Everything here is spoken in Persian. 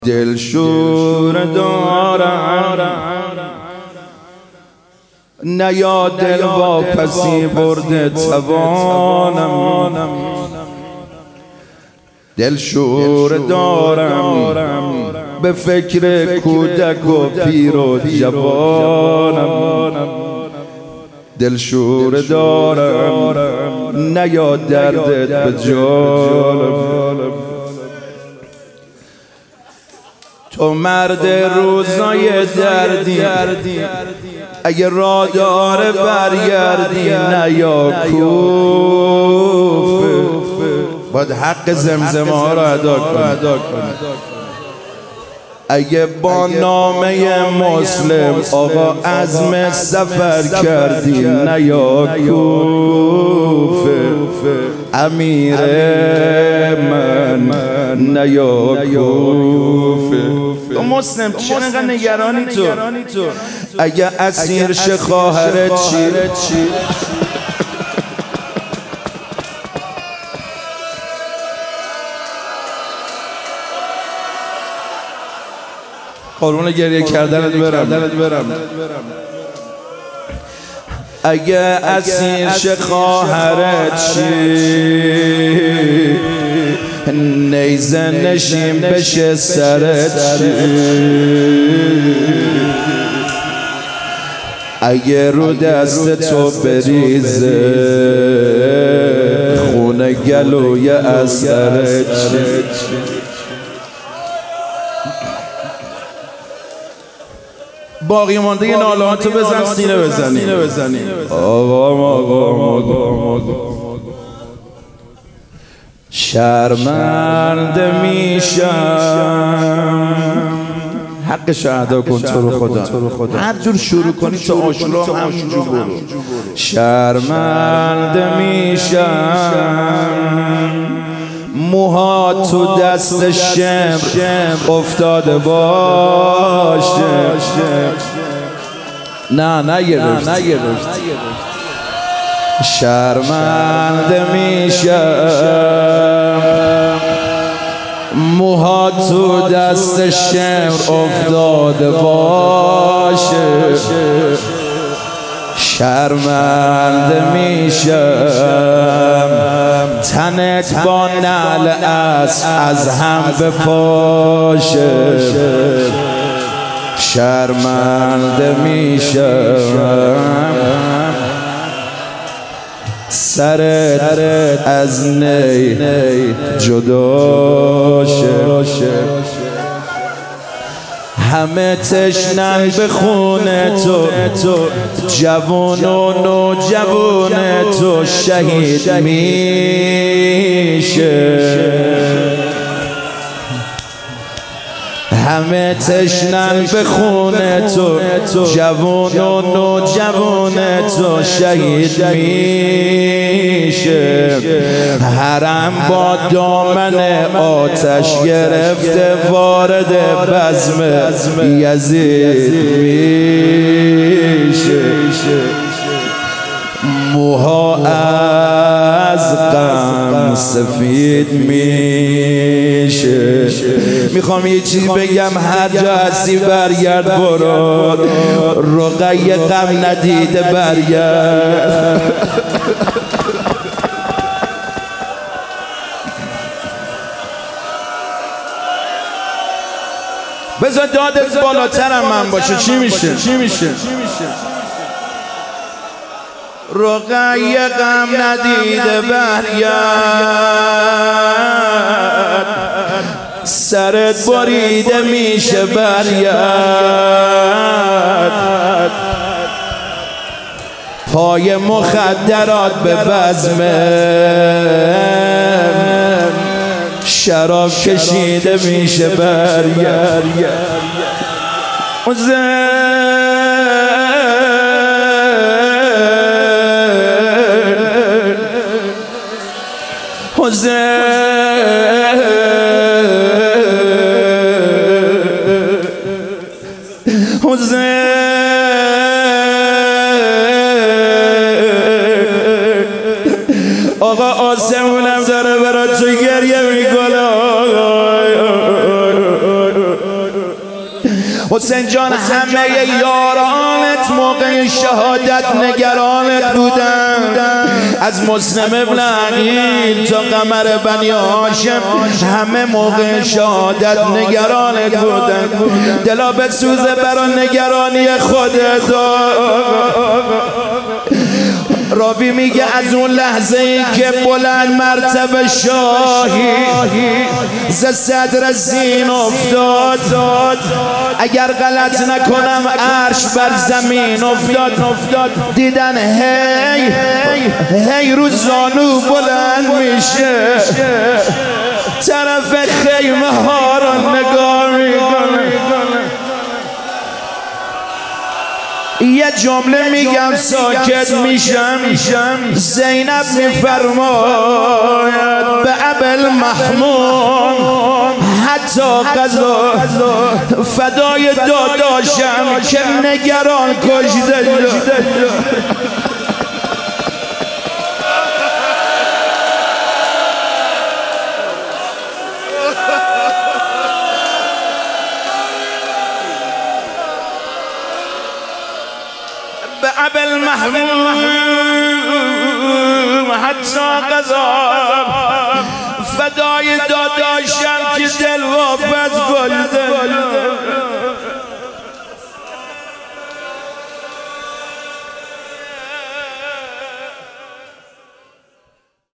دل شور دارم نه یا دل واپسی برده توانم دل شور دارم به فکر کودک و پیر و جوانم دل شور دارم نه یا دردت به جانم تو مرد روزای دردی اگه راه داره برگردی نه یا کوفه باید حق زمزمه ها رو ادا کنی اگه با نامه مسلم آقا عزم سفر کردی نه یا کوفه امیر من نه یا کوفه مسلم چقدر نگرانی تو اگه اسیر شه خواهرت چی قربون گریه کردنت برم اگه اسیر شه خواهرت چی نیزه نشین بشه سرت چی اگه رو دست تو بریزه خونه گلوی اثرت چی باقی مانده یه نالهاتو بزن سینه بزنی آقا شرمنده میشم حقش ادا کن تو رو خدا هر جور شروع کنی تو آشلا همونجور برو شرمنده میشم موها تو دست شمر افتاده باشه نگرفت شرمنده میشم موها تو دست شمر افتاده باشه شرمنده میشم تنت با نعل از هم بپاشه شرمنده میشم سرت از نی جدا شه همه تشنن به خونه تو جوون و نوجوون تو شهید میشه همه تشنن به خونه تو جوون و نوجوون تو شهید میشه حرم با دامن آتش گرفته وارد بزم یزید میشه موها از غم سفید میشه میخوام یه چیزی بگم هر جا هستی برگرد برو رقیه غم ندیده برگرد بذار دادت بالاترم من باشه چی میشه رقیه غم ندیده برگرد سرت بریده میشه برگرد پای مخدرات به بزم شراب کشیده میشه برگرد آقا آسمونم داره برات تو گریه میکنه حسین جان همه یارانت موقع شهادت نگرانت بودن، از مسلم ابن عقیل تا قمر بنی هاشم همه موقع شهادت نگرانت بودن. دلا بسوزه برا نگرانی خودت. راوی میگه از اون لحظه ای که بلند مرتبه شاهی ز صدر زین افتاد، اگر غلط نکنم عرش بر زمین افتاد. دیدن هی رو زانو بلند میشه، طرف خیمه ها رو نگاه میکنه. یه جمله میگم ساکت میشم. زینب میفرماید به ابل محمود حتی قضا، فدای داداشم که نگران کشته. به ابل محمود حتی قضا، فدای داداشم که دل واپس